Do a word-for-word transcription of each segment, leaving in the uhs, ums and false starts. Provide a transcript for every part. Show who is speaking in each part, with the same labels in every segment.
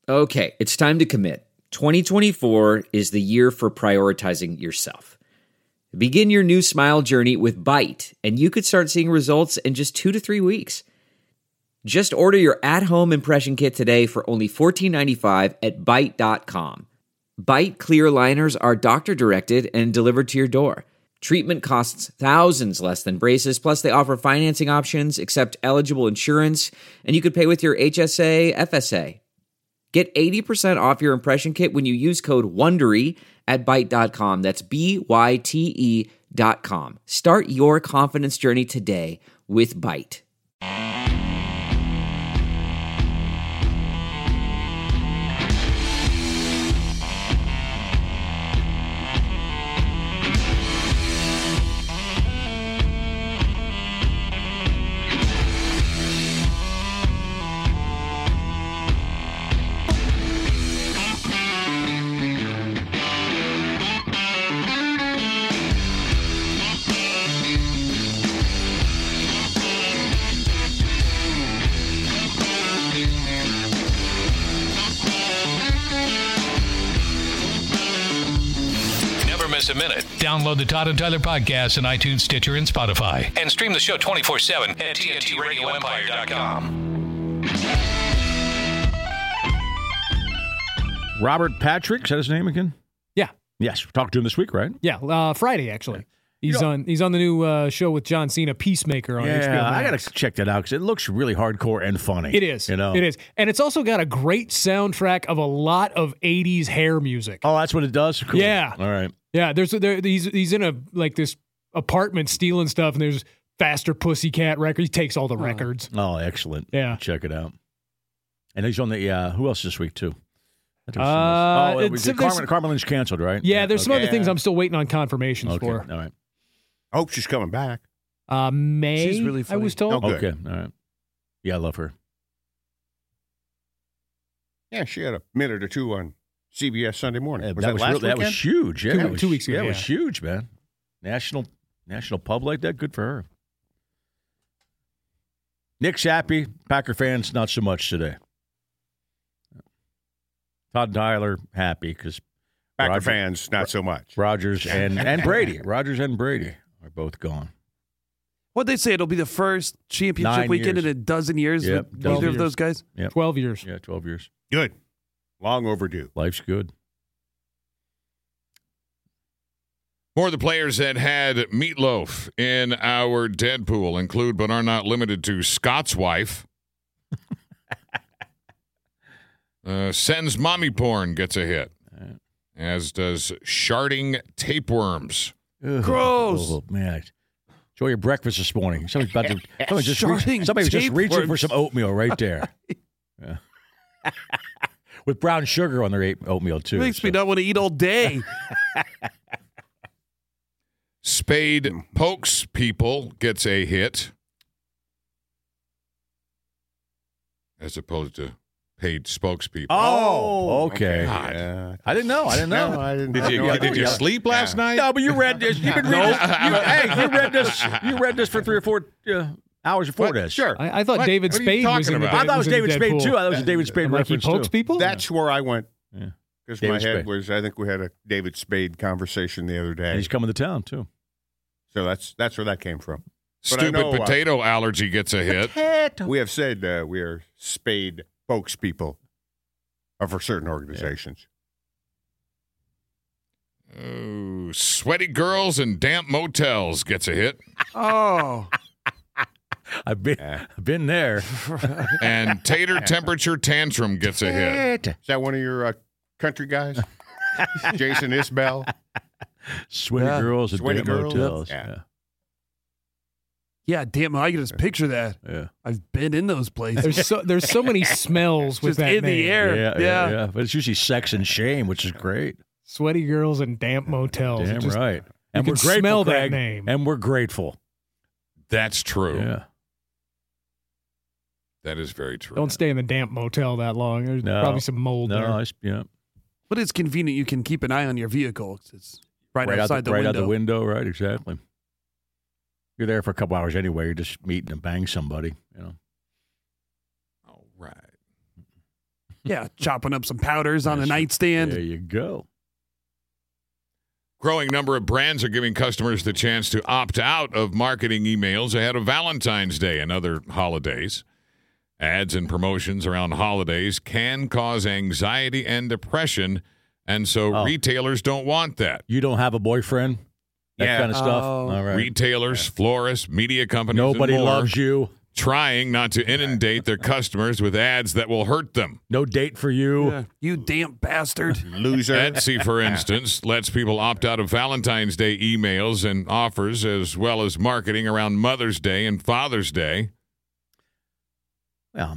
Speaker 1: Okay, it's time to commit. twenty twenty-four is the year for prioritizing yourself. Begin your new smile journey with Byte, and you could start seeing results in just two to three weeks. Just order your at-home impression kit today for only fourteen ninety-five at byte dot com. Byte clear aligners are doctor-directed and delivered to your door. Treatment costs thousands less than braces, plus they offer financing options, accept eligible insurance, and you could pay with your H S A, F S A. Get eighty percent off your impression kit when you use code WONDERY at byte dot com. That's B Y T E dot com. Start your confidence journey today with Byte.
Speaker 2: A minute. Download the Todd and Tyler podcast on iTunes, Stitcher, and Spotify. And stream the show twenty-four seven at T N T radio empire dot com.
Speaker 3: Robert Patrick, is that his name again?
Speaker 4: Yeah.
Speaker 3: Yes, we talked to him this week, right?
Speaker 4: Yeah, uh, Friday, actually. He's
Speaker 3: You know-
Speaker 4: on He's on the new uh, show with John Cena, Peacemaker, on H B O
Speaker 3: Yeah,
Speaker 4: Max.
Speaker 3: I got to check that out because it looks really hardcore and funny.
Speaker 4: It is.
Speaker 3: You know?
Speaker 4: It is. And it's also got a great soundtrack of a lot of eighties hair music.
Speaker 3: Oh, that's what it does? Cool.
Speaker 4: Yeah.
Speaker 3: All right.
Speaker 4: Yeah, there's there, he's he's in a like this apartment stealing stuff, and there's Faster Pussycat record. He takes all the records.
Speaker 3: Oh, excellent.
Speaker 4: Yeah.
Speaker 3: Check it out. And he's on the, uh, who else this week, too? I think there's
Speaker 4: Uh,
Speaker 3: some else. Oh, it
Speaker 4: it's-
Speaker 3: was,
Speaker 4: there's-
Speaker 3: Carmen, Carmen Lynch canceled, right?
Speaker 4: Yeah, there's some
Speaker 3: okay.
Speaker 4: other things I'm still waiting on confirmations
Speaker 3: Okay,
Speaker 4: for.
Speaker 3: all right.
Speaker 5: I hope she's coming back.
Speaker 4: Uh, May,
Speaker 6: She's really
Speaker 4: I
Speaker 6: funny.
Speaker 4: was told.
Speaker 5: Oh, good.
Speaker 3: Okay, all right. Yeah, I love her.
Speaker 5: Yeah, she had a minute or two on C B S Sunday morning.
Speaker 3: Yeah,
Speaker 5: was
Speaker 3: that,
Speaker 5: that,
Speaker 3: was
Speaker 5: last
Speaker 3: real- that was
Speaker 5: weekend?
Speaker 3: huge. Yeah,
Speaker 4: Two-
Speaker 3: that was,
Speaker 4: two weeks ago,
Speaker 3: Yeah, it was
Speaker 4: yeah.
Speaker 3: huge, man. National national pub like that, good for her. Nick's happy. Packer fans, not so much today. Todd and Tyler, happy because
Speaker 5: Packer
Speaker 3: Roger-
Speaker 5: fans, not so much.
Speaker 3: Rogers and, and Brady. Rogers and Brady are both gone.
Speaker 6: What'd they say? It'll be the first championship
Speaker 3: Nine
Speaker 6: weekend
Speaker 3: years.
Speaker 6: in a dozen years
Speaker 3: Yep,
Speaker 6: with
Speaker 3: dozen
Speaker 6: neither of
Speaker 3: years.
Speaker 6: those guys?
Speaker 3: Yep.
Speaker 4: twelve years.
Speaker 3: Yeah, twelve years.
Speaker 5: Good. Long overdue.
Speaker 3: Life's good.
Speaker 7: More of the players that had meatloaf in our Deadpool include, but are not limited to, Scott's wife. uh, Sends mommy porn gets a hit, as does sharding tapeworms.
Speaker 3: Ugh.
Speaker 6: Gross.
Speaker 3: Oh, man. Enjoy your breakfast this morning. Somebody's about to. Somebody just,
Speaker 6: Sharding
Speaker 3: reach, somebody was just reaching for
Speaker 6: tapeworms.
Speaker 3: some oatmeal right there. Yeah. With brown sugar on their eight- oatmeal, too.
Speaker 6: Makes me
Speaker 3: so.
Speaker 6: not want to eat all day.
Speaker 7: Spade pokes people gets a hit, as opposed to paid spokespeople.
Speaker 3: Oh, okay.
Speaker 7: God.
Speaker 5: Yeah.
Speaker 3: I didn't know. I didn't know.
Speaker 5: No, I didn't.
Speaker 7: Did you
Speaker 5: I
Speaker 7: did you
Speaker 5: yeah.
Speaker 7: sleep last night?
Speaker 3: No, but you read this. You've been reading this. You, hey, you read this. You read this for three or four uh, hours before
Speaker 5: What?
Speaker 3: this.
Speaker 5: Sure.
Speaker 4: I, I thought
Speaker 7: What?
Speaker 4: David
Speaker 7: What are you
Speaker 4: Spade was
Speaker 7: talking
Speaker 4: in the
Speaker 7: about?
Speaker 3: I thought it was
Speaker 4: in the
Speaker 3: David Spade
Speaker 4: Deadpool.
Speaker 3: too. I thought it was a David Spade
Speaker 4: And like he
Speaker 3: reference
Speaker 4: pokes
Speaker 3: too.
Speaker 4: people?
Speaker 5: That's where I went.
Speaker 3: Yeah.
Speaker 5: Because my
Speaker 3: David
Speaker 5: head
Speaker 3: Spade.
Speaker 5: was, I think we had a David Spade conversation the other
Speaker 3: And
Speaker 5: day.
Speaker 3: he's coming to town too.
Speaker 5: So that's that's where that came from. But I
Speaker 7: Stupid
Speaker 5: know, uh,
Speaker 7: potato allergy gets a hit.
Speaker 5: We have said uh, we are Spade spokespeople uh, for certain organizations.
Speaker 7: Oh, sweaty girls and damp motels gets a hit.
Speaker 6: Oh.
Speaker 3: I've been, I've been there.
Speaker 7: And tater temperature tantrum gets a hit.
Speaker 5: Is that one of your uh, country guys? Jason Isbell?
Speaker 3: Sweaty
Speaker 6: Yeah.
Speaker 3: girls and
Speaker 5: Sweaty
Speaker 3: damn
Speaker 5: girls.
Speaker 3: motels.
Speaker 5: Yeah.
Speaker 3: Yeah.
Speaker 6: Yeah, damn, I can just picture that.
Speaker 3: Yeah.
Speaker 6: I've been in those places.
Speaker 4: There's so there's so many smells with
Speaker 6: Just
Speaker 4: that
Speaker 6: in
Speaker 4: name.
Speaker 6: the air.
Speaker 3: Yeah,
Speaker 6: Yeah.
Speaker 3: yeah, yeah. But it's usually sex and shame, which is great.
Speaker 4: Sweaty girls and damp motels. It
Speaker 3: Damn
Speaker 4: just-
Speaker 3: right. And
Speaker 4: you
Speaker 3: we're
Speaker 4: can
Speaker 3: grateful,
Speaker 4: smell that
Speaker 3: Craig,
Speaker 4: name.
Speaker 3: And we're grateful.
Speaker 7: That's true.
Speaker 3: Yeah.
Speaker 7: That is very true.
Speaker 4: Don't stay in the damp motel that long. There's
Speaker 3: No.
Speaker 4: probably some mold
Speaker 3: No,
Speaker 4: there.
Speaker 3: I, yeah.
Speaker 6: But it's convenient. You can keep an eye on your vehicle. 'Cause It's right,
Speaker 3: out
Speaker 6: outside
Speaker 3: the,
Speaker 6: the,
Speaker 3: right
Speaker 6: window.
Speaker 3: out the window, right? Exactly. You're there for a couple hours anyway. You're just meeting and bang somebody, you know.
Speaker 7: All right.
Speaker 6: Yeah, chopping up some powders on the
Speaker 3: That's-
Speaker 6: nightstand.
Speaker 3: There you go.
Speaker 7: Growing number of brands are giving customers the chance to opt out of marketing emails ahead of Valentine's Day and other holidays. Ads and promotions around holidays can cause anxiety and depression, and so
Speaker 3: Oh.
Speaker 7: retailers don't want that.
Speaker 3: You don't have a boyfriend? That
Speaker 5: Yeah.
Speaker 3: kind of stuff?
Speaker 6: Oh.
Speaker 3: All right.
Speaker 7: Retailers, florists, media companies,
Speaker 3: Nobody
Speaker 7: and more
Speaker 3: loves you.
Speaker 7: trying not to inundate their customers with ads that will hurt them.
Speaker 3: No date for you.
Speaker 6: Yeah, you damn bastard.
Speaker 5: Loser.
Speaker 7: Etsy, for instance, lets people opt out of Valentine's Day emails and offers, as well as marketing around Mother's Day and Father's Day.
Speaker 3: Well,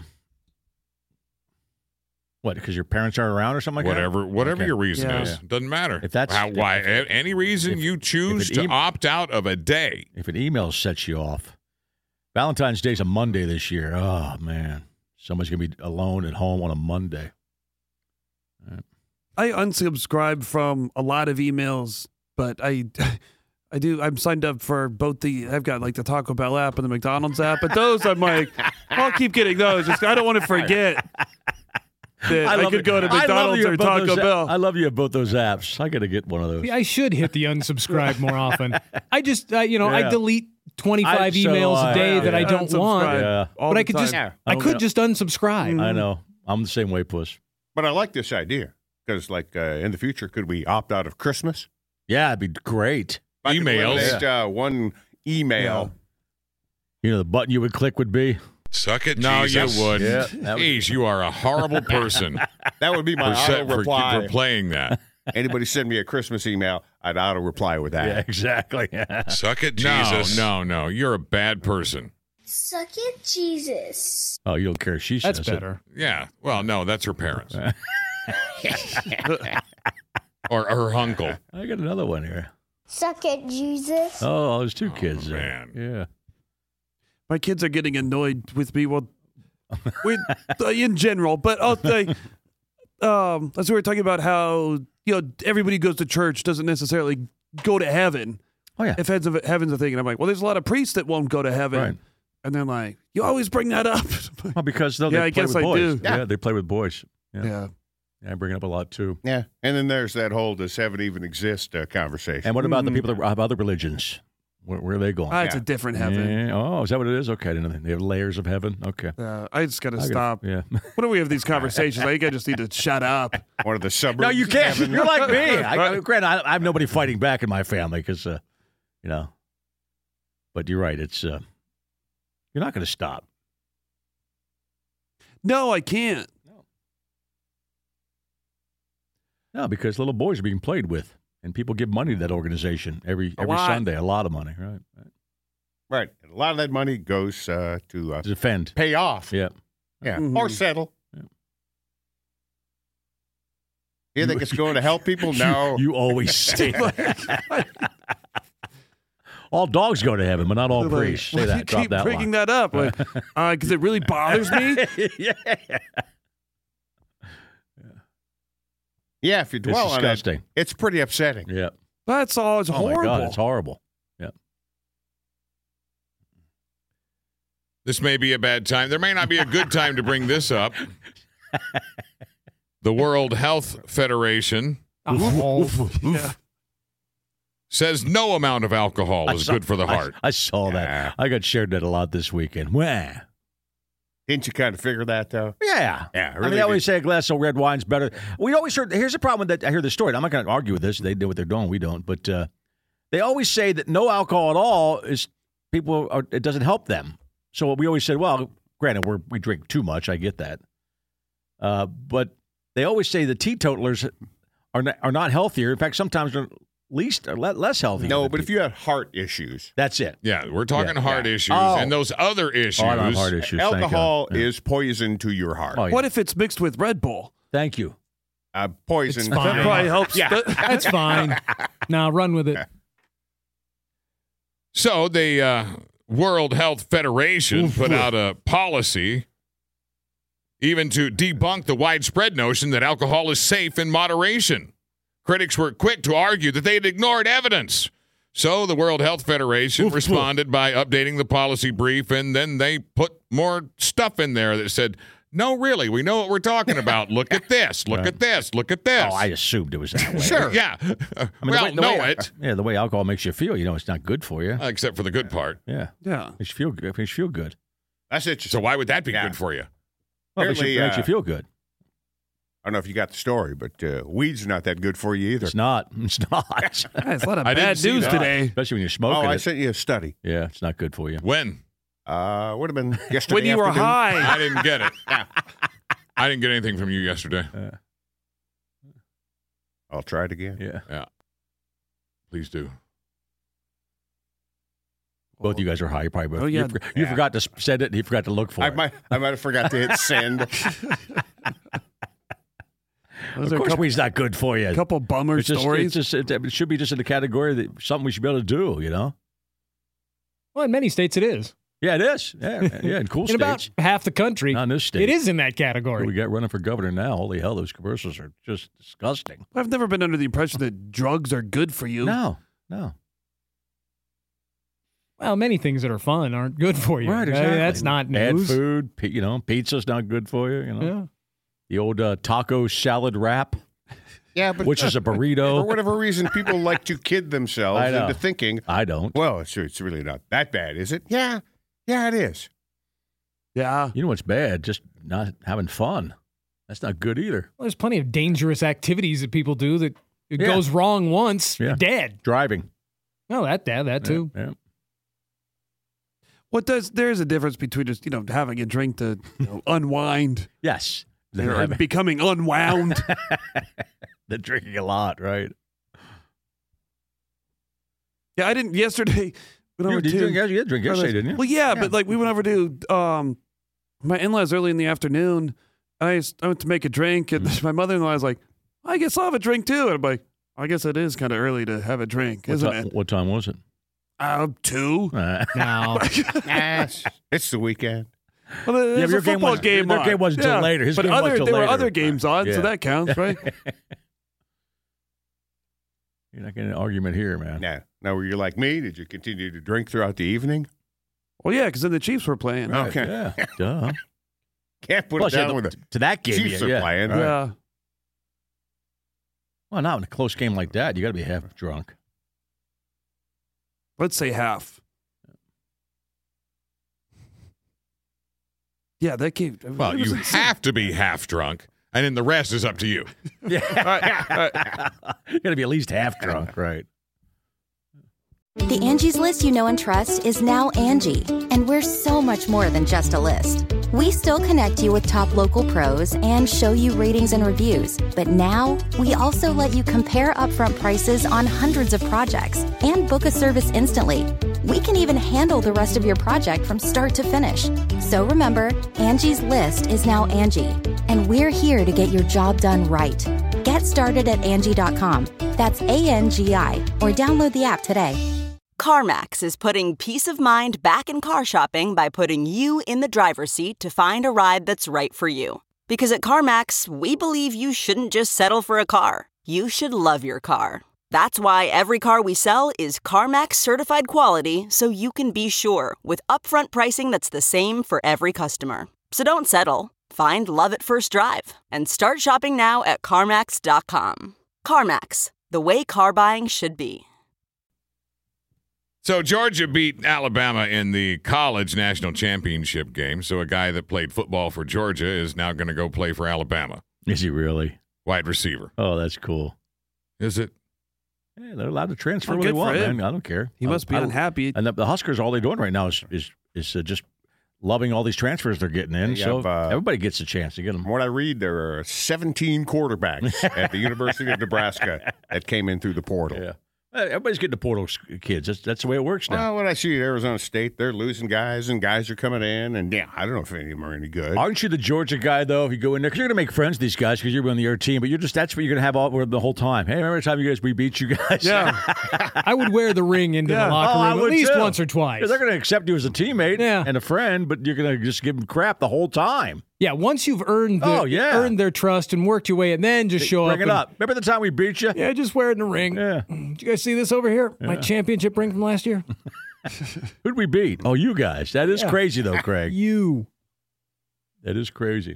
Speaker 3: what? Because your parents aren't around or something like
Speaker 7: Whatever,
Speaker 3: that?
Speaker 7: whatever
Speaker 3: Okay.
Speaker 7: your reason
Speaker 6: Yeah.
Speaker 7: is, doesn't matter.
Speaker 3: If that's-
Speaker 7: How, why,
Speaker 3: if-
Speaker 7: any reason
Speaker 3: if-
Speaker 7: you choose
Speaker 3: if
Speaker 7: to
Speaker 3: it em-
Speaker 7: opt out of a day.
Speaker 3: If an email sets you off. Valentine's Day's a Monday this year. Oh, man. Somebody's going to be alone at home on a Monday.
Speaker 6: I unsubscribe from a lot of emails, but I I do I'm signed up for both the I've got like the Taco Bell app and the McDonald's app, but those I'm like I'll keep getting those. Just, I don't want to forget that I,
Speaker 3: love
Speaker 6: could
Speaker 3: it.
Speaker 6: go to
Speaker 3: I love
Speaker 6: McDonald's
Speaker 3: you
Speaker 6: or
Speaker 3: have both
Speaker 6: Taco
Speaker 3: those a-
Speaker 6: Bell.
Speaker 3: I love you have both those apps. I got to get one of those.
Speaker 4: Yeah, I should hit the unsubscribe more often. I just, uh, you know, I
Speaker 3: Yeah.
Speaker 4: delete twenty-five
Speaker 3: I- so
Speaker 4: emails
Speaker 3: I-
Speaker 4: a day
Speaker 3: yeah,
Speaker 4: that I
Speaker 3: yeah.
Speaker 4: don't want.
Speaker 6: Unsubscribe
Speaker 3: Yeah.
Speaker 6: all
Speaker 4: But
Speaker 6: the
Speaker 4: I could
Speaker 6: time.
Speaker 4: just,
Speaker 5: Yeah.
Speaker 4: I could just unsubscribe.
Speaker 3: I know. I'm the same way, Puss.
Speaker 5: But I like this idea because, like, uh, in the future, could we opt out of Christmas?
Speaker 3: Yeah, it'd be great.
Speaker 5: If I could
Speaker 7: Emails.
Speaker 5: eliminate, uh, one email.
Speaker 3: You know, the button you would click would be.
Speaker 7: Suck it, No, Jesus. you wouldn't.
Speaker 3: Yeah, that would-
Speaker 7: Jeez, you are a horrible person
Speaker 5: That would be my
Speaker 7: for,
Speaker 5: auto
Speaker 7: set- for,
Speaker 5: reply.
Speaker 7: for playing that.
Speaker 5: Anybody send me a Christmas email, I'd auto reply with that.
Speaker 3: Yeah, exactly.
Speaker 7: Suck it, Jesus. No, no, no. You're a bad person.
Speaker 8: Suck it, Jesus.
Speaker 3: Oh, you don't care. She
Speaker 4: That's
Speaker 3: says it.
Speaker 4: better.
Speaker 7: Yeah. Well, no, that's her parents. or her uncle.
Speaker 3: I got another one here.
Speaker 8: Suck it, Jesus.
Speaker 3: Oh, there's two kids there.
Speaker 7: man.
Speaker 3: Yeah.
Speaker 6: My kids are getting annoyed with me. Well, with, uh, in general, but I'll say, um, as we were talking about how you know everybody who goes to church doesn't necessarily go to heaven.
Speaker 3: Oh, yeah.
Speaker 6: If heaven's a, heaven's a thing, and I'm like, well, there's a lot of priests that won't go to heaven,
Speaker 3: Right.
Speaker 6: and they're like, you always bring that up.
Speaker 3: Well, because no,
Speaker 6: Yeah,
Speaker 3: they
Speaker 6: I
Speaker 3: play
Speaker 6: guess
Speaker 3: with
Speaker 6: I
Speaker 3: boys.
Speaker 6: do.
Speaker 3: Yeah. they play with boys. Yeah.
Speaker 6: yeah.
Speaker 3: Yeah, I bring it up a lot too.
Speaker 5: Yeah. And then there's that whole does heaven even exist uh, conversation.
Speaker 3: And what about the
Speaker 6: Mm.
Speaker 3: people that have other religions? Where, where are they going?
Speaker 6: Ah, it's
Speaker 5: Yeah.
Speaker 6: a different heaven.
Speaker 3: Yeah. Oh, is that what it is? Okay, I didn't know. They have layers of heaven. Okay.
Speaker 6: Uh, I just gotta
Speaker 3: I gotta-
Speaker 6: stop.
Speaker 3: Yeah.
Speaker 6: When do we have these conversations? I think I just need to shut up.
Speaker 5: One of the suburbs.
Speaker 3: No, you
Speaker 5: of
Speaker 3: can't.
Speaker 5: heaven.
Speaker 3: You're like me. I, I, granted, I, I have nobody fighting back in my family because, uh, you know. But you're right. It's uh, you're not going to stop.
Speaker 6: No, I can't.
Speaker 3: No, because little boys are being played with, and people give money to that organization every
Speaker 6: A
Speaker 3: every
Speaker 6: lot.
Speaker 3: Sunday. A lot of money, right? right.
Speaker 5: Right. And a lot of that money goes uh, to uh,
Speaker 3: To defend.
Speaker 5: pay off.
Speaker 3: Yeah.
Speaker 5: Yeah.
Speaker 6: Mhm.
Speaker 5: Or settle.
Speaker 3: Yeah.
Speaker 5: You think it's going to help people? No.
Speaker 3: You, you always say that. All dogs go to heaven, but not all priests. Say
Speaker 6: You
Speaker 3: that. Drop
Speaker 6: keep
Speaker 3: that
Speaker 6: bringing
Speaker 3: line.
Speaker 6: that up because it really bothers me.
Speaker 3: yeah.
Speaker 5: Yeah, if you
Speaker 3: It's
Speaker 5: dwell on it,
Speaker 3: disgusting.
Speaker 5: it's pretty upsetting.
Speaker 3: Yeah.
Speaker 6: That's all. It's
Speaker 3: Oh
Speaker 6: horrible.
Speaker 3: my God, it's horrible. Yeah.
Speaker 7: This may be a bad time. There may not be a good time to bring this up. The World Health Federation
Speaker 4: Oh,
Speaker 6: Yeah.
Speaker 7: says no amount of alcohol
Speaker 3: I
Speaker 7: is
Speaker 3: saw-
Speaker 7: good for the
Speaker 3: I-
Speaker 7: heart.
Speaker 3: I, saw that. I got shared that a lot this weekend. Wah.
Speaker 5: Didn't you kind of figure that, though?
Speaker 3: Yeah.
Speaker 5: Yeah,
Speaker 3: I
Speaker 5: really
Speaker 3: mean, they always
Speaker 5: did.
Speaker 3: say a glass of red wine's better. We always heard, here's the problem with that. I hear the story. I'm not going to argue with this. They do what they're doing. We don't. But uh, they always say that no alcohol at all is, people, are, it doesn't help them. So we always said, well, granted, we're, we drink too much. I get that. Uh, but they always say the teetotalers are not, are not healthier. In fact, sometimes they're least or le- less healthy.
Speaker 5: No,
Speaker 3: than
Speaker 5: but if
Speaker 3: people.
Speaker 5: you had heart issues,
Speaker 3: That's it.
Speaker 7: Yeah, we're talking
Speaker 3: Yeah,
Speaker 7: heart
Speaker 5: yeah.
Speaker 7: issues
Speaker 3: Oh.
Speaker 7: and those other issues.
Speaker 3: Oh, I don't have heart issues. Thank God.
Speaker 5: alcohol
Speaker 3: Yeah.
Speaker 5: is poison to your heart.
Speaker 3: Oh, yeah.
Speaker 6: What if it's mixed with Red Bull?
Speaker 3: Thank you.
Speaker 5: Uh, poison.
Speaker 4: It's
Speaker 5: to
Speaker 4: fine.
Speaker 6: That
Speaker 5: your
Speaker 6: probably
Speaker 5: heart.
Speaker 6: helps.
Speaker 5: Yeah.
Speaker 4: that's fine. Now run with it.
Speaker 7: So the uh, World Health Federation put out a policy even to debunk the widespread notion that alcohol is safe in moderation. Critics were quick to argue that they had ignored evidence. So the World Health Federation
Speaker 3: Oof,
Speaker 7: responded by updating the policy brief, and then they put more stuff in there that said, No, really. We know what we're talking about. Look at this. Look
Speaker 3: Right.
Speaker 7: at this. Look at this.
Speaker 3: Oh, I assumed it was that way.
Speaker 7: Sure. Yeah.
Speaker 3: I mean, the
Speaker 7: well,
Speaker 3: way- the
Speaker 7: know
Speaker 3: way-
Speaker 7: it.
Speaker 3: Yeah, the way alcohol makes you feel, you know, it's not good for you.
Speaker 7: Uh, except for the good part.
Speaker 3: Yeah,
Speaker 6: Yeah.
Speaker 3: makes you feel good. Makes you feel good.
Speaker 5: That's
Speaker 7: So
Speaker 5: interesting.
Speaker 7: why would that be
Speaker 5: Yeah.
Speaker 7: good for you?
Speaker 3: Well, it makes, you,
Speaker 5: Apparently,
Speaker 3: it makes you
Speaker 5: uh,
Speaker 3: feel good.
Speaker 5: I don't know if you got the story, but uh, weed's not that good for you either.
Speaker 3: It's not. It's not.
Speaker 6: Guys, a lot of
Speaker 7: I didn't
Speaker 6: bad
Speaker 7: see
Speaker 6: news
Speaker 7: that.
Speaker 6: today.
Speaker 3: Especially when you're
Speaker 5: Oh,
Speaker 3: smoking
Speaker 5: I
Speaker 3: it.
Speaker 5: sent you a study.
Speaker 3: Yeah, it's not good for you.
Speaker 7: When?
Speaker 5: Uh, would have been yesterday
Speaker 6: When you were
Speaker 5: afternoon.
Speaker 6: high.
Speaker 7: I didn't get it. I didn't get anything from you yesterday.
Speaker 5: I'll try it again.
Speaker 3: Yeah.
Speaker 7: Please do.
Speaker 3: Both you guys are high. You probably both.
Speaker 6: Oh, yeah.
Speaker 3: You, for- you
Speaker 5: Yeah.
Speaker 3: forgot to s- send it and he forgot to look for
Speaker 5: I
Speaker 3: it.
Speaker 5: might, I might have forgot to hit send.
Speaker 6: Those
Speaker 3: Of
Speaker 6: are a
Speaker 3: course,
Speaker 6: couple,
Speaker 3: weed's not good for you.
Speaker 6: couple bummer
Speaker 3: It's just,
Speaker 6: stories.
Speaker 3: it's just, it, it should be just in the category that something we should be able to do, you know?
Speaker 4: Well, in many states it is.
Speaker 3: Yeah, it is. Yeah, yeah, in cool
Speaker 4: In
Speaker 3: states.
Speaker 4: about half the country,
Speaker 3: Not in this state.
Speaker 4: it is in that
Speaker 3: Who
Speaker 4: category.
Speaker 3: we got running for governor now. Holy hell, those commercials are just disgusting.
Speaker 6: I've never been under the impression that drugs are good for you.
Speaker 3: No, no.
Speaker 4: Well, many things that are fun aren't good for you.
Speaker 3: Right,
Speaker 4: I mean,
Speaker 3: exactly.
Speaker 4: that's not
Speaker 3: Bad
Speaker 4: news.
Speaker 3: food, pi- you know, pizza's not good for you, you know.
Speaker 4: Yeah.
Speaker 3: The old uh, taco salad wrap,
Speaker 5: Yeah, but
Speaker 3: which is a
Speaker 5: for
Speaker 3: burrito.
Speaker 5: whatever reason, people like to kid themselves
Speaker 3: I know.
Speaker 5: into thinking,
Speaker 3: I don't.
Speaker 5: well, it's, it's really not that bad, is it? Yeah, yeah, it is.
Speaker 6: Yeah.
Speaker 3: You know what's bad? Just not having fun. That's not good either.
Speaker 4: Well, there's plenty of dangerous activities that people do that it
Speaker 3: Yeah.
Speaker 4: goes wrong once,
Speaker 3: Yeah.
Speaker 4: you're dead.
Speaker 3: Driving.
Speaker 4: Oh, that, that, that too.
Speaker 3: Yeah, yeah.
Speaker 6: What does there is a difference between just you know having a drink to you know, unwind
Speaker 3: Yes.
Speaker 6: or
Speaker 3: Having-
Speaker 6: becoming unwound.
Speaker 3: They're drinking a lot, right?
Speaker 6: Yeah, I didn't yesterday. Went
Speaker 3: You,
Speaker 6: over
Speaker 3: did
Speaker 6: to,
Speaker 3: you drink, you did drink yesterday, didn't you?
Speaker 6: Well, yeah, but like we went over to um, my in-laws early in the afternoon. And I, s- I went to make a drink, and
Speaker 3: Mm.
Speaker 6: my mother-in-law was like, "I guess I'll have a drink too." And I'm like, "I guess it is kind of early to have a drink,
Speaker 3: What
Speaker 6: isn't
Speaker 3: ti-
Speaker 6: it?"
Speaker 3: What time was it?
Speaker 6: Uh, two.
Speaker 3: Uh,
Speaker 4: No.
Speaker 5: Ah, it's, it's the weekend.
Speaker 6: Well, there's
Speaker 3: Yeah, but
Speaker 6: a
Speaker 3: your game
Speaker 6: football
Speaker 3: was-
Speaker 6: game
Speaker 3: their
Speaker 6: on.
Speaker 3: game wasn't till later. His
Speaker 6: but
Speaker 3: game wasn't
Speaker 6: other
Speaker 3: till
Speaker 6: there were
Speaker 3: later.
Speaker 6: other games on,
Speaker 3: Yeah.
Speaker 6: so that counts, right?
Speaker 3: You're not getting an argument here, man.
Speaker 5: Now, now, were you like me? Did you continue to drink throughout the evening?
Speaker 6: Well, yeah, because then the Chiefs were playing.
Speaker 3: Right,
Speaker 5: Okay.
Speaker 3: Yeah. Duh.
Speaker 5: Can't put
Speaker 3: Plus,
Speaker 5: it
Speaker 3: yeah,
Speaker 5: down
Speaker 3: the-
Speaker 5: with the
Speaker 3: to that game,
Speaker 5: Chiefs
Speaker 3: yeah,
Speaker 5: are
Speaker 3: yeah.
Speaker 5: playing.
Speaker 3: Right.
Speaker 6: Yeah.
Speaker 3: Well, not in a close game like that. You got to be half drunk.
Speaker 6: Let's say half. Yeah, that game.
Speaker 7: Well,
Speaker 6: it was
Speaker 7: you
Speaker 6: insane.
Speaker 7: have to be half drunk, and then the rest is up to you.
Speaker 3: Yeah. you got to be at least half drunk, right?
Speaker 9: The Angie's List you know and trust is now Angie, and we're so much more than just a list. We still connect you with top local pros and show you ratings and reviews, but now we also let you compare upfront prices on hundreds of projects and book a service instantly. We can even handle the rest of your project from start to finish. So remember, Angie's List is now Angie, and we're here to get your job done right. Get started at Angie dot com. That's A N G I, or download the app today.
Speaker 10: CarMax is putting peace of mind back in car shopping by putting you in the driver's seat to find a ride that's right for you. Because at CarMax, we believe you shouldn't just settle for a car. You should love your car. That's why every car we sell is CarMax certified quality, so you can be sure with upfront pricing that's the same for every customer. So don't settle. Find love at first drive and start shopping now at CarMax dot com. CarMax, the way car buying should be.
Speaker 7: So Georgia beat Alabama in the college national championship game. So a guy that played football for Georgia is now going to go play for Alabama.
Speaker 3: Is he really?
Speaker 7: Wide receiver.
Speaker 3: Oh, that's cool.
Speaker 7: Is it?
Speaker 3: Yeah, they're allowed to transfer
Speaker 6: Oh,
Speaker 3: when they
Speaker 6: good for
Speaker 3: want,
Speaker 6: him.
Speaker 3: man. I don't care.
Speaker 6: He
Speaker 3: I-
Speaker 6: must be
Speaker 3: I don't-
Speaker 6: unhappy.
Speaker 3: And the, the Huskers, all they're doing right now is is is uh, just loving all these transfers they're getting in.
Speaker 5: They
Speaker 3: so
Speaker 5: have, uh,
Speaker 3: everybody gets a chance to get them.
Speaker 5: From what I read, there are seventeen quarterbacks at the University of Nebraska that came in through the portal.
Speaker 3: Yeah, Uh, everybody's getting the portal s- kids. That's that's the way it works now.
Speaker 5: Well, when I see at Arizona State, they're losing guys and guys are coming in, and yeah, I don't know if any of them are any good.
Speaker 3: Aren't you the Georgia guy though? If you go in there, because you're going to make friends with these guys because you're on your team, but you're just that's what you're going to have all the whole time. Hey, remember the time you guys we beat you guys?
Speaker 6: Yeah.
Speaker 4: I would wear the ring into
Speaker 6: Yeah.
Speaker 4: the locker
Speaker 3: Oh, I
Speaker 4: room at
Speaker 3: would
Speaker 4: least
Speaker 3: too.
Speaker 4: once or twice.
Speaker 3: Because they're going to accept you as a teammate
Speaker 4: Yeah.
Speaker 3: and a friend, but you're going to just give them crap the whole time.
Speaker 4: Yeah, once you've earned the,
Speaker 3: Oh, yeah.
Speaker 4: earned their trust and worked your way, and then just show
Speaker 3: Bring
Speaker 4: up.
Speaker 3: it
Speaker 4: and-
Speaker 3: up. Remember the time we beat you?
Speaker 4: Yeah, just wear it in the ring.
Speaker 3: Yeah.
Speaker 4: Did you guys see this over here? My championship ring from last year?
Speaker 3: Who'd we beat? Oh, you guys. That is
Speaker 4: Yeah.
Speaker 3: crazy though, Craig.
Speaker 4: You.
Speaker 3: That is crazy.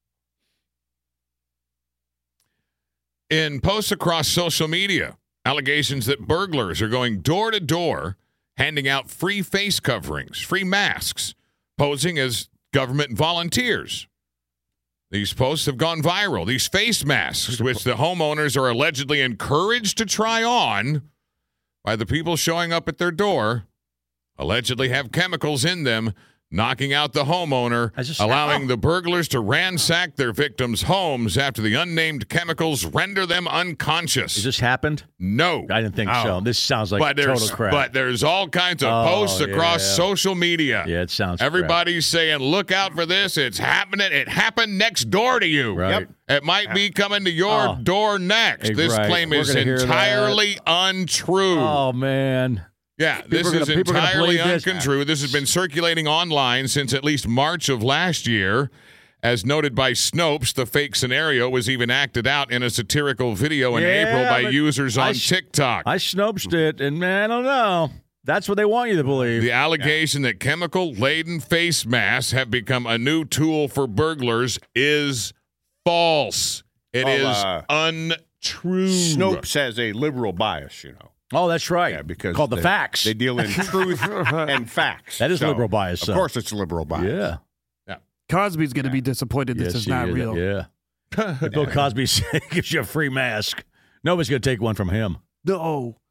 Speaker 7: In posts across social media, allegations that burglars are going door to door, handing out free face coverings, free masks, posing as government volunteers. These posts have gone viral. These face masks, which the homeowners are allegedly encouraged to try on by the people showing up at their door, allegedly have chemicals in them, knocking out the homeowner,
Speaker 3: just,
Speaker 7: allowing
Speaker 3: oh.
Speaker 7: the burglars to ransack their victims' homes after the unnamed chemicals render them unconscious.
Speaker 3: Has this happened?
Speaker 7: No.
Speaker 3: I didn't think
Speaker 7: Oh.
Speaker 3: so. This sounds like
Speaker 7: but
Speaker 3: total
Speaker 7: there's,
Speaker 3: crap.
Speaker 7: But there's all kinds of
Speaker 3: Oh,
Speaker 7: posts across
Speaker 3: yeah.
Speaker 7: social media.
Speaker 3: Yeah, it sounds
Speaker 7: Everybody's saying, look out for this. It's happening. It happened next door to you.
Speaker 3: Right.
Speaker 7: Yep. It might be coming to your
Speaker 3: Oh.
Speaker 7: door next.
Speaker 3: Hey,
Speaker 7: This
Speaker 3: right.
Speaker 7: claim
Speaker 3: We're
Speaker 7: is
Speaker 3: gonna hear
Speaker 7: entirely untrue.
Speaker 3: Oh, man.
Speaker 7: Yeah,
Speaker 3: People
Speaker 7: this
Speaker 3: are gonna-
Speaker 7: is
Speaker 3: people are gonna
Speaker 7: entirely
Speaker 3: believe this.
Speaker 7: untrue. This has been circulating online since at least March of last year. As noted by Snopes, the fake scenario was even acted out in a satirical video in
Speaker 3: Yeah,
Speaker 7: April by
Speaker 3: but
Speaker 7: users
Speaker 3: I
Speaker 7: on
Speaker 3: sh-
Speaker 7: TikTok.
Speaker 3: I snoped it, and man, I don't know. That's what they want you to believe.
Speaker 7: The allegation that chemical-laden face masks have become a new tool for burglars is false. It
Speaker 5: Oh,
Speaker 7: is
Speaker 5: uh,
Speaker 7: untrue.
Speaker 5: Snopes has a liberal bias, you know.
Speaker 3: Oh, that's right.
Speaker 5: Yeah, because
Speaker 3: called the
Speaker 5: they,
Speaker 3: facts.
Speaker 5: They deal in truth and facts.
Speaker 3: That is
Speaker 5: So,
Speaker 3: liberal bias.
Speaker 5: Of
Speaker 3: so.
Speaker 5: course, it's liberal bias.
Speaker 3: Yeah.
Speaker 6: Cosby's going to be disappointed this
Speaker 3: Yes,
Speaker 6: is
Speaker 3: he
Speaker 6: not real.
Speaker 3: Yeah. But Bill Cosby gives you a free mask. Nobody's going to take one from him.
Speaker 6: No.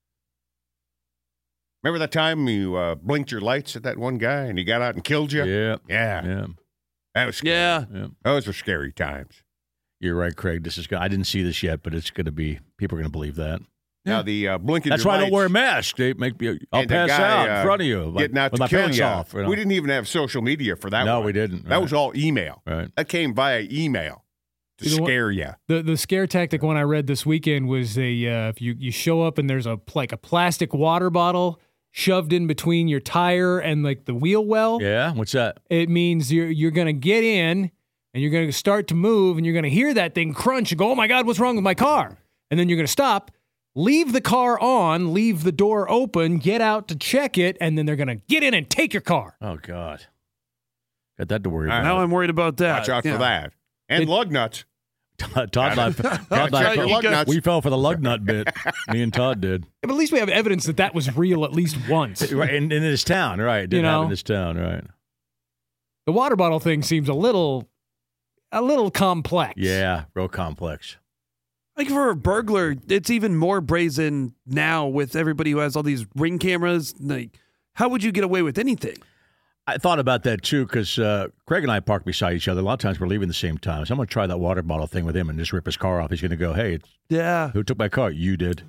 Speaker 5: Remember that time you uh, blinked your lights at that one guy and he got out and killed you?
Speaker 3: Yeah.
Speaker 5: Yeah.
Speaker 3: Yeah.
Speaker 5: That was scary.
Speaker 6: Yeah.
Speaker 3: Yeah.
Speaker 5: Those were scary times.
Speaker 3: You're right, Craig. This is. I didn't see this yet, but it's going to be. People are going to believe that.
Speaker 5: Now, the uh, blinking
Speaker 3: That's
Speaker 5: your
Speaker 3: why I don't
Speaker 5: lights
Speaker 3: wear a mask. They make me. I'll
Speaker 5: and the
Speaker 3: pass
Speaker 5: guy,
Speaker 3: out
Speaker 5: uh,
Speaker 3: in front of you, like,
Speaker 5: getting out
Speaker 3: with
Speaker 5: to
Speaker 3: my
Speaker 5: kill
Speaker 3: pants
Speaker 5: you.
Speaker 3: off. You know?
Speaker 5: We didn't even have social media for that
Speaker 3: No,
Speaker 5: one.
Speaker 3: we didn't.
Speaker 5: That
Speaker 3: right.
Speaker 5: was all email.
Speaker 3: Right.
Speaker 5: That came via email to
Speaker 4: You know what?
Speaker 5: scare you.
Speaker 4: The the scare tactic one I read this weekend was a uh, if you, you show up and there's a like a plastic water bottle shoved in between your tire and like the wheel well.
Speaker 3: Yeah. What's that?
Speaker 4: It means you're you're gonna get in and you're gonna start to move and you're gonna hear that thing crunch and go, oh my God, what's wrong with my car? And then you're gonna stop, leave the car on, leave the door open, get out to check it, and then they're gonna get in and take your car.
Speaker 3: Oh God. Got that to worry
Speaker 5: All right.
Speaker 3: about.
Speaker 6: Now I'm worried about that.
Speaker 5: Watch out
Speaker 6: Yeah.
Speaker 5: for that. And
Speaker 4: It-
Speaker 5: lug nuts.
Speaker 3: Todd, Todd, and I- Todd, and
Speaker 5: Watch
Speaker 3: I
Speaker 5: out, your
Speaker 3: fell-
Speaker 5: lug nuts.
Speaker 3: we fell for the lug nut bit. Me and Todd did.
Speaker 4: But at least we have evidence that that was real at least once.
Speaker 3: Right in, in this town, right? It did
Speaker 4: You
Speaker 3: happen
Speaker 4: know?
Speaker 3: in this town, right?
Speaker 4: The water bottle thing seems a little a little complex.
Speaker 3: Yeah, real complex.
Speaker 6: Like for a burglar, it's even more brazen now with everybody who has all these ring cameras. Like, how would you get away with anything?
Speaker 3: I thought about that too because uh, Craig and I park beside each other. A lot of times we're leaving the same time. So I'm going to try that water bottle thing with him and just rip his car off. He's going to go, "Hey, it's,
Speaker 6: Yeah.
Speaker 3: who took my car? You did."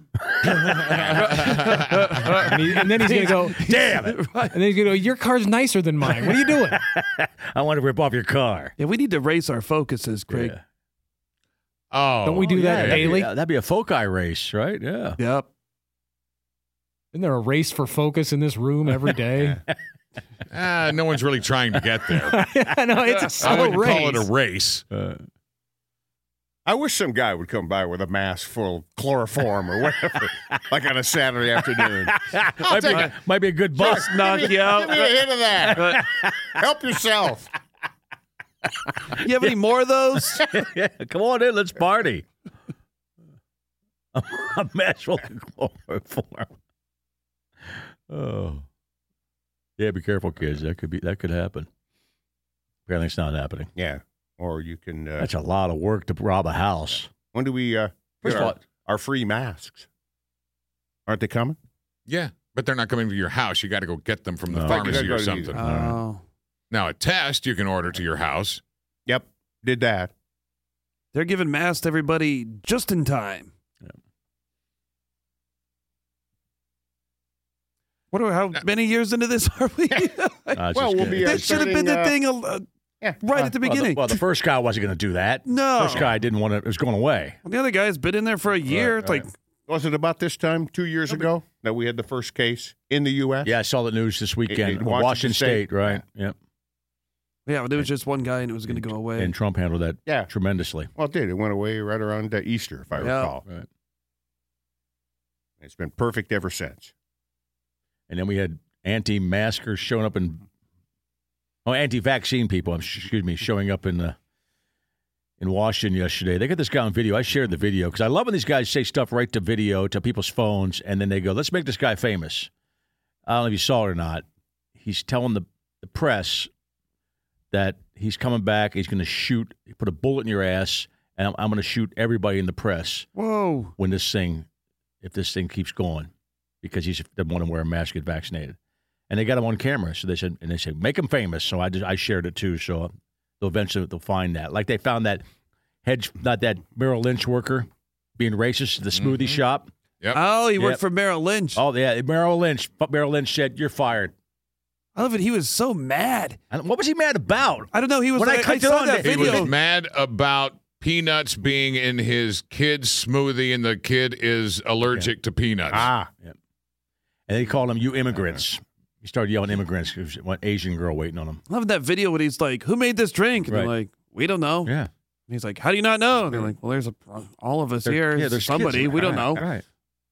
Speaker 4: and, he- and then he's gonna go,
Speaker 3: Damn it!
Speaker 4: and then he's gonna go, your car's nicer than mine. What are you doing?
Speaker 3: I want to rip off your car.
Speaker 6: Yeah, we need to race our focuses, Craig.
Speaker 3: Yeah.
Speaker 7: Oh,
Speaker 4: Don't we do that
Speaker 3: Yeah,
Speaker 4: daily?
Speaker 3: That'd be, that'd be a foci race, right? Yeah.
Speaker 6: Yep.
Speaker 4: Isn't there a race for focus in this room every day?
Speaker 7: Ah, no one's really trying to get there.
Speaker 4: I know it's a
Speaker 7: I
Speaker 4: slow
Speaker 7: wouldn't
Speaker 4: race.
Speaker 7: call it a race.
Speaker 3: Uh,
Speaker 5: I wish some guy would come by with a mask full of chloroform or whatever, like on a Saturday afternoon.
Speaker 3: might, be, a- might be a good bus.
Speaker 6: Knock you out.
Speaker 5: Give me a hit of that. Help yourself.
Speaker 6: You have any more of those?
Speaker 3: Yeah, come on in, let's party. A match full of chloroform. Oh, yeah. Be careful, kids. That could be. That could happen. Apparently, it's not happening.
Speaker 5: Yeah. Or you can. Uh,
Speaker 3: That's a lot of work to rob a house.
Speaker 5: when do we uh,
Speaker 3: First
Speaker 5: get
Speaker 3: of
Speaker 5: our,
Speaker 3: all-
Speaker 5: our free masks? Aren't they coming?
Speaker 7: Yeah, but they're not coming to your house. You got to go get them from the
Speaker 3: No.
Speaker 7: pharmacy
Speaker 5: Gotta go
Speaker 7: or
Speaker 5: to
Speaker 7: something.
Speaker 5: the-
Speaker 6: Oh.
Speaker 7: Now, a test you can order to your house.
Speaker 5: Yep. Did that.
Speaker 6: They're giving masks to everybody just in time.
Speaker 3: Yeah.
Speaker 6: What are, how many years into this are we?
Speaker 3: Uh, it's
Speaker 5: Well,
Speaker 3: just
Speaker 5: we'll
Speaker 3: good.
Speaker 5: be, uh,
Speaker 6: that should have been the
Speaker 5: starting,
Speaker 6: thing
Speaker 5: uh,
Speaker 6: uh,
Speaker 5: Yeah.
Speaker 6: right
Speaker 5: Uh,
Speaker 6: at the
Speaker 3: Well,
Speaker 6: beginning.
Speaker 3: the, well, the first guy wasn't going to do that.
Speaker 6: No.
Speaker 3: First guy didn't want to. It was going away.
Speaker 6: Well, the other guy's been in there for a year.
Speaker 3: Right,
Speaker 6: It's like,
Speaker 3: right.
Speaker 5: Was it about this time, two years ago, that we had the first case in the U S?
Speaker 3: Yeah, I saw the news this weekend.
Speaker 5: in
Speaker 3: Washington,
Speaker 5: Washington
Speaker 3: State,
Speaker 5: State.
Speaker 3: right? Yep.
Speaker 6: yeah, but it was just one guy and it was going to go away.
Speaker 3: And Trump handled that
Speaker 5: Yeah.
Speaker 3: tremendously.
Speaker 5: Well, it did. It went away right around uh, Easter, if I
Speaker 6: Yeah.
Speaker 5: recall.
Speaker 3: Right.
Speaker 5: It's been perfect ever since.
Speaker 3: And then we had anti-maskers showing up in Oh, anti-vaccine people, excuse me, showing up in the in Washington yesterday. They got this guy on video. I shared the video because I love when these guys say stuff right to video, to people's phones, and then they go, let's make this guy famous. I don't know if you saw it or not. He's telling the, the press that he's coming back. He's going to shoot, put a bullet in your ass, and I'm, I'm going to shoot everybody in the press.
Speaker 6: Whoa.
Speaker 3: When this thing, if this thing keeps going, because he's doesn't want to wear a mask, get vaccinated. And they got him on camera. So they said, and they said, make him famous. So I just, I shared it too. So they'll eventually they'll find that. Like they found that hedge, not that Merrill Lynch worker being racist at the smoothie
Speaker 7: Mm-hmm.
Speaker 3: shop.
Speaker 7: Yep.
Speaker 6: Oh, he
Speaker 3: Yep.
Speaker 6: worked for Merrill Lynch.
Speaker 3: Oh, yeah, Merrill Lynch. Merrill Lynch said, you're fired.
Speaker 6: I love it. He was so mad.
Speaker 3: And what was he mad about?
Speaker 6: I don't know. He was
Speaker 3: When I
Speaker 6: like, I,
Speaker 3: clicked it
Speaker 6: saw
Speaker 3: on,
Speaker 6: that
Speaker 3: he
Speaker 7: He
Speaker 6: video.
Speaker 7: was mad about peanuts being in his kid's smoothie, and the kid is allergic to peanuts.
Speaker 5: Ah.
Speaker 3: Yep. And they called him, you immigrants. He started yelling immigrants because one Asian girl waiting on him.
Speaker 6: I love that video when he's like, who made this drink? And
Speaker 3: Right.
Speaker 6: they're like, we don't know.
Speaker 3: Yeah.
Speaker 6: And he's like, how do you not know? And they're like, well, there's a, all of us
Speaker 3: There-
Speaker 6: here.
Speaker 3: yeah, there's
Speaker 6: somebody.
Speaker 3: kids.
Speaker 6: We don't
Speaker 3: Right,
Speaker 6: know.
Speaker 3: Right.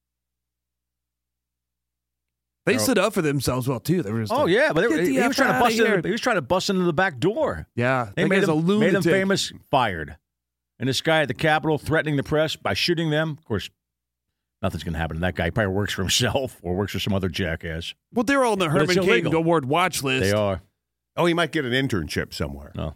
Speaker 6: They stood up for themselves well, too. They were just
Speaker 3: Oh,
Speaker 6: like,
Speaker 3: yeah, but they, were-
Speaker 6: "Get the
Speaker 3: he, was
Speaker 6: F
Speaker 3: trying to
Speaker 6: outta
Speaker 3: bust in,
Speaker 6: here."
Speaker 3: he was trying to bust into the back door.
Speaker 6: Yeah.
Speaker 3: They
Speaker 6: that
Speaker 3: made
Speaker 6: guy's
Speaker 3: him,
Speaker 6: a
Speaker 3: made
Speaker 6: lunatic.
Speaker 3: him famous, fired. And this guy at the Capitol threatening the press by shooting them. Of course, nothing's going to happen to that guy. He probably works for himself or works for some other jackass.
Speaker 6: Well, they're all on the
Speaker 3: But it's
Speaker 6: Herman Cain
Speaker 3: illegal.
Speaker 6: Award watch list.
Speaker 3: They are.
Speaker 5: Oh, he might get an internship somewhere.
Speaker 3: No.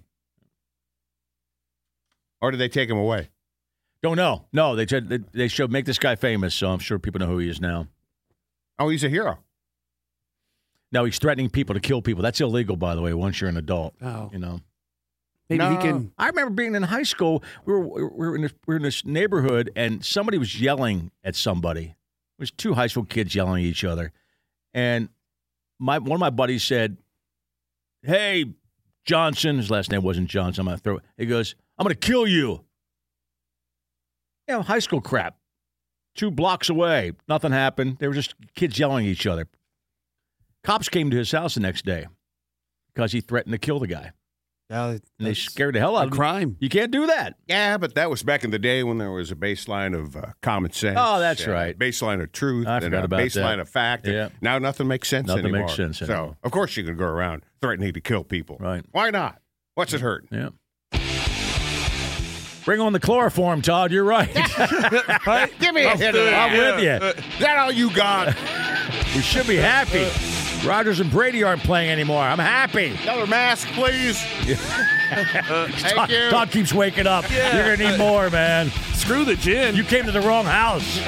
Speaker 5: Or did they take him away?
Speaker 3: Don't know. No, they said they, they should make this guy famous, so I'm sure people know who he is now.
Speaker 5: Oh, he's a hero.
Speaker 3: No, he's threatening people to kill people. That's illegal, by the way, once you're an adult.
Speaker 6: Oh.
Speaker 3: You know.
Speaker 6: Maybe he
Speaker 5: No.
Speaker 6: can.
Speaker 3: I remember being in high school. We were we were in this, we were in this neighborhood, and somebody was yelling at somebody. It was two high school kids yelling at each other, and my one of my buddies said, "Hey, Johnson." His last name wasn't Johnson. I'm gonna throw it. He goes, "I'm gonna kill you." You know, high school crap. Two blocks away, nothing happened. They were just kids yelling at each other. Cops came to his house the next day because he threatened to kill the guy.
Speaker 6: Yeah,
Speaker 3: And they scared the hell out
Speaker 6: a
Speaker 3: of him.
Speaker 6: crime.
Speaker 3: You can't do that.
Speaker 5: Yeah, but that was back in the day when there was a baseline of uh, common sense.
Speaker 3: Oh, that's
Speaker 5: and a
Speaker 3: right.
Speaker 5: Baseline of truth.
Speaker 3: I
Speaker 5: and
Speaker 3: forgot
Speaker 5: a
Speaker 3: about
Speaker 5: baseline
Speaker 3: that.
Speaker 5: of fact.
Speaker 3: Yeah.
Speaker 5: Now nothing makes sense
Speaker 3: Nothing
Speaker 5: anymore.
Speaker 3: makes sense anymore.
Speaker 5: So, of course, you can go around threatening to kill people.
Speaker 3: Right.
Speaker 5: Why not? What's it hurt?
Speaker 3: Yeah. Bring on the chloroform, Todd. You're right.
Speaker 5: Give me a hit of
Speaker 3: I'm
Speaker 5: that.
Speaker 3: with you.
Speaker 5: Is that all you got?
Speaker 3: We should be happy. Rodgers and Brady aren't playing anymore. I'm happy.
Speaker 5: Another mask, please. Thank
Speaker 3: Todd,
Speaker 5: you.
Speaker 3: Todd keeps waking up.
Speaker 6: Yeah.
Speaker 3: You're going to need more, man.
Speaker 6: Screw the gin.
Speaker 3: You came to the wrong house.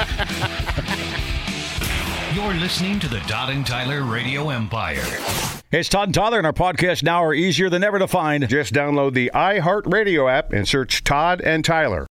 Speaker 2: You're listening to the Todd and Tyler Radio Empire.
Speaker 3: Hey, it's Todd and Tyler, and our podcast now are easier than ever to find.
Speaker 5: Just download the iHeartRadio app and search Todd and Tyler.